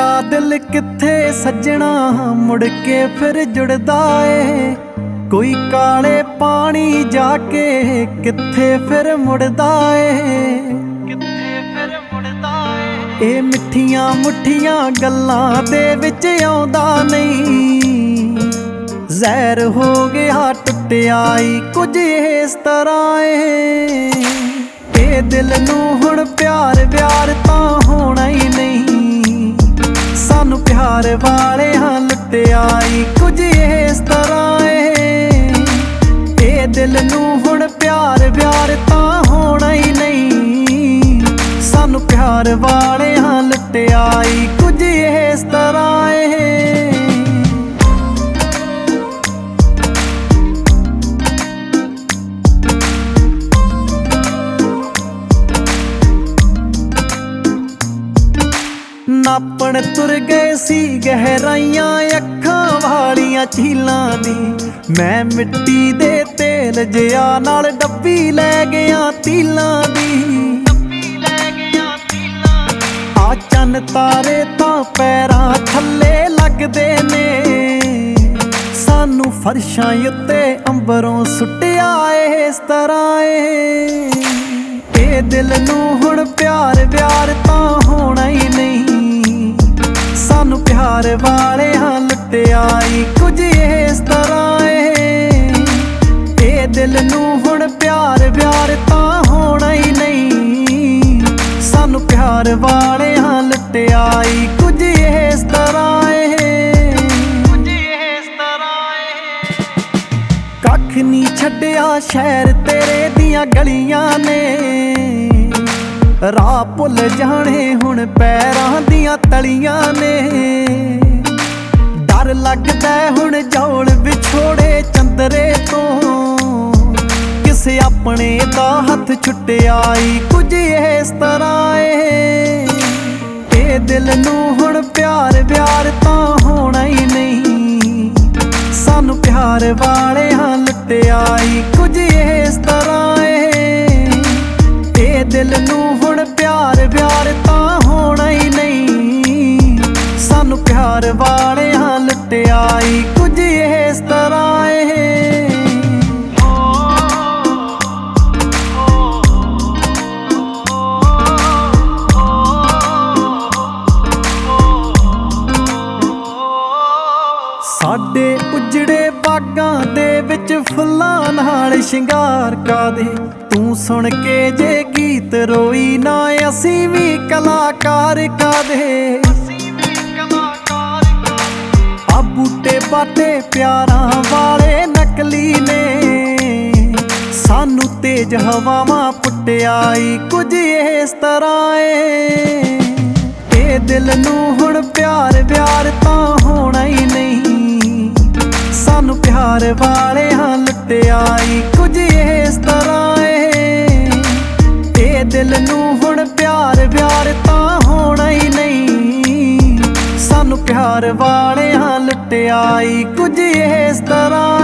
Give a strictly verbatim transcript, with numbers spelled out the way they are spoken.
ਟੁੱਟਾ ਦਿਲ ਕਿੱਥੇ ਸੱਜਣਾ ਮੁੜ ਕੇ ਫਿਰ ਜੁੜਦਾ ਏ। ਕੋਈ ਕਾਲੇ ਪਾਣੀ ਜਾ ਕੇ ਕਿੱਥੇ ਫਿਰ ਮੁੜਦਾ ਏ, ਕਿੱਥੇ ਫਿਰ ਮੁੜਦਾ ਏ। ਇਹ ਮਿੱਠੀਆਂ ਮੁੱਠੀਆਂ ਗੱਲਾਂ ਦੇ ਵਿੱਚ ਆਉਂਦਾ ਨਹੀਂ, ਜ਼ਹਿਰ ਹੋ ਗਿਆ ਟੁੱਟਿਆ ਈ ਕੁਝ ਇਸ ਤਰ੍ਹਾਂ ਏ। ਇਹ ਦਿਲ ਨੂੰ ਹੁਣ ਪਿਆਰ ਵਿਆਰ ਤਾਂ ਹੋਣਾ ਹੀ ਨਹੀਂ, ਸਾਨੂੰ ਪਿਆਰ ਵਾਲਿਆਂ ਲੁੱਟਿਆ ਈ ਕੁਝ ਇਸ ਤਰ੍ਹਾਂ ਏ। ਇਹ ਦਿਲ ਨੂੰ ਹੁਣ ਪਿਆਰ ਵਿਆਰ ਤਾਂ ਹੋਣਾ ਹੀ ਨਹੀਂ, ਸਾਨੂੰ ਪਿਆਰ ਵਾਲਿਆਂ ਲੁੱਟਿਆ ਈ ਕੁਝ ਇਸ ਤਰ੍ਹਾਂ ਏ। ਨਾਪਣ ਤੁਰ ਗਏ ਸੀ ਗਹਿਰਾਈਆਂ ਅੱਖਾਂ ਵਾਲੀਆਂ ਝੀਲਾਂ ਦੀ, ਮੈਂ ਮਿੱਟੀ ਦੇ ਤੇਲ ਜਿਆ ਨਾਲ ਡੱਬੀ ਲੈ ਗਿਆ ਤੀਲਾਂ ਦੀ। ਆ ਚੰਨ ਤਾਰੇ ਤਾਂ ਪੈਰਾਂ ਥੱਲੇ ਲੱਗਦੇ ਨੇ, ਸਾਨੂੰ ਫਰਸ਼ਾਂ ਉੱਤੇ ਅੰਬਰੋਂ ਸੁੱਟਿਆ ਇਸ ਤਰ੍ਹਾਂ ਏ। ਇਹ ਦਿਲ ਨੂੰ ਹੁਣ ਪਿਆਰ ਵਿਆਰ ਤਾਂ ਹੋਣਾ ਹੀ ਨਹੀਂ, ਸਾਨੂੰ ਪਿਆਰ ਵਾਲਿਆਂ ਲੁੱਟਿਆ ਈ ਕੁਝ ਇਸ ਤਰ੍ਹਾਂ ਏ। ਇਹ ਦਿਲ ਨੂੰ ਹੁਣ ਪਿਆਰ ਵਿਆਰ ਤਾਂ ਹੋਣਾ ਹੀ ਨਹੀਂ, ਸਾਨੂੰ ਪਿਆਰ ਵਾਲਿਆਂ ਲੁੱਟਿਆ ਈ ਕੁਝ ਇਸ ਤਰ੍ਹਾਂ ਏ, ਕੁਝ ਇਸ ਤਰ੍ਹਾਂ ਏ। ਕੱਖ ਨੀ ਛੱਡਿਆ ਸ਼ਹਿਰ ਤੇਰੇ ਦੀਆਂ ਗਲੀਆਂ ਨੇ, ਰਾਹ ਭੁੱਲ ਜਾਣੇ ਹੁਣ ਪੈਰਾਂ ਦੀਆਂ ਤਲੀਆਂ ਨੇ। ਡਰ ਲੱਗਦਾ ਹੁਣ ਜੌਲ ਵਿਛੋੜੇ ਚੰਦਰੇ ਤੋਂ, ਕਿਸੇ ਆਪਣੇ ਦਾ ਹੱਥ ਛੁੱਟਿਆ ਈ ਕੁਝ ਇਸ ਤਰ੍ਹਾਂ ਏ। ਇਹ ਦਿਲ ਨੂੰ ਹੁਣ ਪਿਆਰ ਵਿਆਰ ਤਾਂ ਹੋਣਾ ਹੀ ਨਹੀਂ, ਸਾਨੂੰ ਪਿਆਰ ਵਾਲਿਆਂ ਲੁੱਟਿਆ ਈ ਕੁਝ ਇਸ ਤਰ੍ਹਾਂ ਏ। ਇਹ ਦਿਲ ਨੂੰ ਹੁਣ ਪਿਆਰ ਵਿਆਰ ਤਾਂ ਹੋਣਾ ਹੀ ਨਹੀਂ, ਸਾਨੂੰ ਪਿਆਰ ਵਾਲਿਆਂ ਲੁੱਟਿਆ ਈ ਕੁਝ ਇਸ ਤਰ੍ਹਾਂ ਏ। ਸਾਡੇ ਉਜੜੇ ਬਾਗਾਂ ਦੇ ਵਿੱਚ ਫੁੱਲਾਂ ਨਾਲ ਸ਼ਿੰਗਾਰ ਕਾਦੇ, ਤੂੰ ਸੁਣ ਕੇ ਜੇ ਗੀਤ ਰੋਈ ਨਾ ਅਸੀਂ ਵੀ ਕਲਾਕਾਰ ਕਾਦੇ। ਆ ਬੂਟੇ ਬਾਟੇ ਪਿਆਰਾਂ ਵਾਲੇ ਨਕਲੀ ਨੇ, ਸਾਨੂੰ ਤੇਜ ਹਵਾਵਾਂ ਪੁੱਟਿਆ ਈ ਕੁਝ ਇਸ ਤਰ੍ਹਾਂ ਏ। ਇਹ ਦਿਲ ਨੂੰ ਹੁਣ ਪਿਆਰ ਵਿਆਰ ਤਾਂ ਹੋਣਾ ਹੀ ਨਹੀਂ, ਸਾਨੂੰ ਪਿਆਰ ਵਾਲਿਆਂ ਲੁੱਟਿਆ ਈ ਕੁਝ ਇਸ ਤਰ੍ਹਾਂ ਏ। ਇਹ ਦਿਲ ਨੂੰ ਹੁਣ ਪਿਆਰ ਵਿਆਰ ਤਾਂ ਹੋਣਾ ਹੀ ਨਹੀਂ, ਸਾਨੂੰ ਪਿਆਰ ਵਾਲਿਆਂ ਲੁੱਟਿਆ ਈ ਕੁਝ ਇਸ ਤਰ੍ਹਾਂ